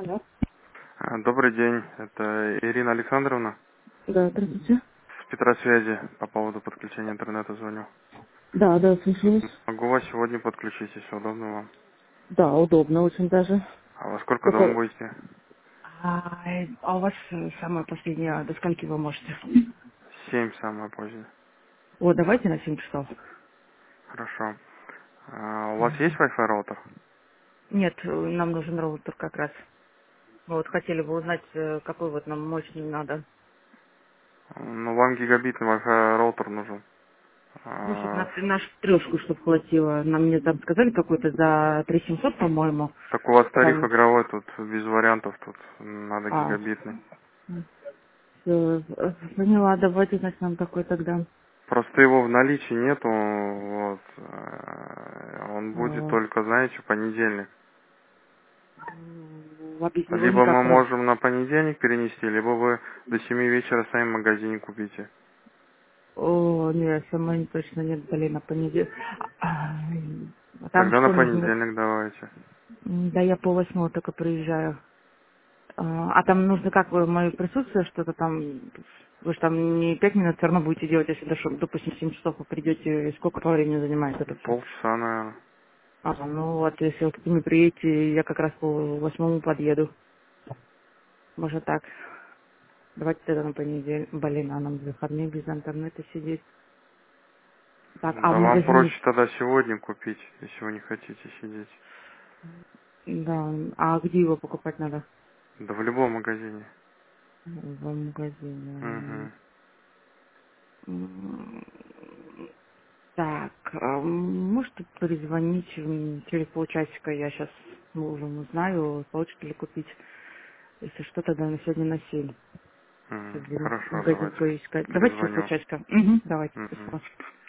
Алло. Добрый день, это Ирина Александровна Да, здравствуйте. с Петросвязи по поводу подключения интернета звоню. Да, да, слушаю вас. Могу вас сегодня подключить, если удобно вам. Да, удобно очень даже. А во сколько дома Только... будете? А у вас самое последнее, до скольки вы можете? 7 самое позднее. Вот, давайте на 7 часов. Хорошо. У вас есть Wi-Fi роутер? Нет, нам нужен роутер как раз. Мы вот хотели бы узнать, какой вот нам мощный надо. Ну, вам гигабитный Wi-Fi роутер нужен. Ну, чтобы А, на трешку, чтобы хватило. Нам мне там сказали какой-то за 3700, по-моему. Так у вас тариф Там, игровой, тут без вариантов, тут надо а, гигабитный. всё, поняла, давайте, значит, нам такой тогда. Просто его в наличии нету, вот. Он будет Э, только, знаете, в понедельник. Объяснила Либо никак мы просто. можем на понедельник перенести, либо вы до 7 вечера сами в магазине купите. О, нет, сама точно нет, дали на понедельник. Там Тогда на что нужно? понедельник давайте. Да я по 8 только приезжаю. Там нужно как вы, мое присутствие, что-то там, вы же там не 5 минут все равно будете делать, если допустим, 7 часов вы придете, сколько по времени занимает это все? Полчаса, наверное. Ну вот, если вот к ним приедете, я как раз по 8 подъеду. Может так. Давайте тогда на понедельник. Блин, а нам в выходные без интернета сидеть. Так, а в Да вам магазине, проще тогда сегодня купить, если вы не хотите сидеть. да, а где его покупать надо? Да в любом магазине. В магазине. Угу. М, Так, можете перезвонить через полчасика, я сейчас мужем узнаю, получится ли купить. Если что, тогда на сегодня на 7. Сейчас буду Хорошо, магазин давайте. поискать. Давайте через Перезвоню. полчасика. Угу, давайте, Угу. спасибо.